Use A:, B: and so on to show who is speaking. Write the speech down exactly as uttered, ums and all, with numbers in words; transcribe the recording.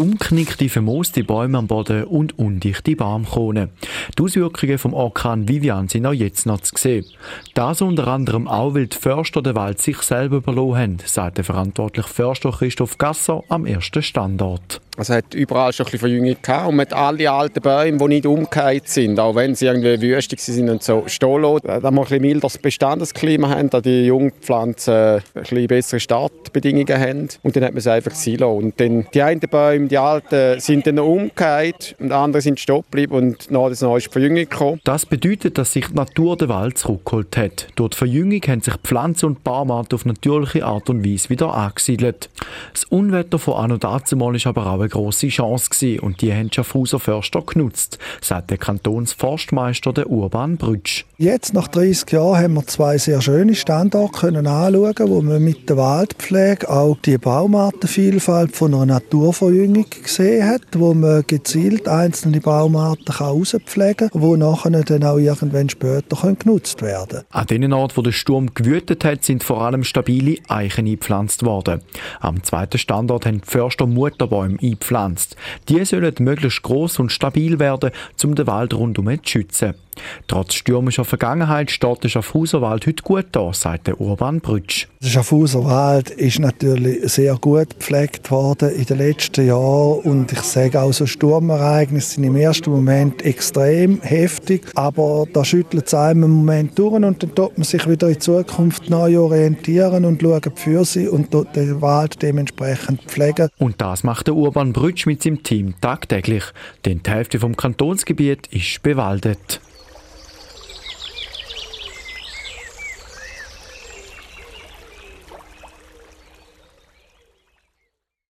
A: umknickte, vermooste Bäume am Boden und undichte Baumkronen. Die Auswirkungen vom Orkan Vivian sind auch jetzt noch zu sehen. Das unter anderem auch, weil die Förster den Wald sich selber überlassen haben, sagt der verantwortliche Förster Christoph Gasser am ersten Standort.
B: Es hat überall schon ein bisschen Verjüngung gehabt und man hat alle alten Bäume, die nicht umgekehrt sind, auch wenn sie irgendwie wüstig sind und so stehen lassen, da wir ein bisschen milderes Bestandesklima haben, da die Jungpflanzen ein bisschen bessere Startbedingungen haben und dann hat man es einfach sein lassen. Und dann die einen Bäume, die alten, sind dann umgekehrt und andere sind stehen geblieben und nach das Neue ist die Verjüngung gekommen.
A: Das bedeutet, dass sich die Natur den Wald zurückgeholt hat. Durch die Verjüngung haben sich Pflanzen und Baumarten auf natürliche Art und Weise wieder angesiedelt. Das Unwetter von Anno dazumal ist aber auch eine grosse Chance gewesen und die haben die Schaffhauser Förster genutzt, sagt der Kantonsforstmeister der Urban Brütsch.
C: Jetzt, nach dreissig Jahren, haben wir zwei sehr schöne Standorte können anschauen, wo man mit der Waldpflege auch die Baumartenvielfalt von einer Naturverjüngung gesehen hat, wo man gezielt einzelne Baumarten herauspflegen kann, die nachher dann auch irgendwann später genutzt werden können.
A: An den Orten, wo der Sturm gewütet hat, sind vor allem stabile Eichen eingepflanzt worden. Am zweiten Standort haben die Förster Mutterbäume eingepflanzt. Die sollen möglichst gross und stabil werden, um den Wald rundum zu schützen. Trotz stürmischer Vergangenheit steht der Schaffhauser Wald heute gut da, sagt der Urban Brütsch.
C: Der Schaffhauser Wald ist natürlich sehr gut gepflegt worden in den letzten Jahren und ich sage auch, so Sturmereignisse sind im ersten Moment extrem heftig, aber da schüttelt es einem im Moment durch und dann tut man sich wieder in Zukunft neu orientieren und schauen für sie und den Wald dementsprechend pflegen.
A: Und das macht der Urban Brütsch mit seinem Team tagtäglich, denn die Hälfte vom Kantonsgebiet ist bewaldet.